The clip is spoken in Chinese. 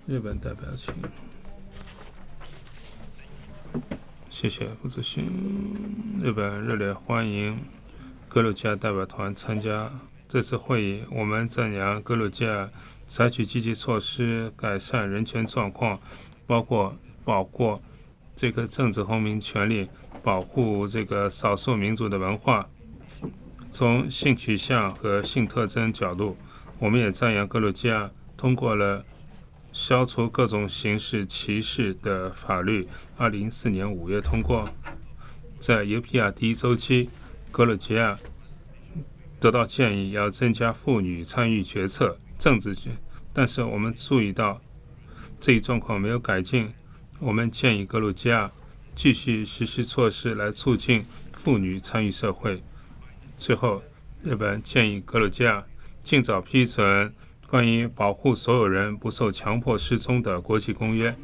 日本代表请。谢谢副主席。日本热烈欢迎格鲁吉亚代表团参加这次会议。我们赞扬格鲁吉亚采取积极措施改善人权状况，包括保护这个政治公民权利，保护这个少数民族的文化。从性取向和性特征角度，我们也赞扬格鲁吉亚通过了消除各种形式歧视的法律，2014年5月通过。在 UPR 第一周期，格鲁吉亚得到建议要增加妇女参与决策、政治权，但是我们注意到这一状况没有改进。我们建议格鲁吉亚继续实施措施来促进妇女参与社会。最后，日本建议格鲁吉亚尽早批准关于保护所有人不受强迫失踪的国际公约。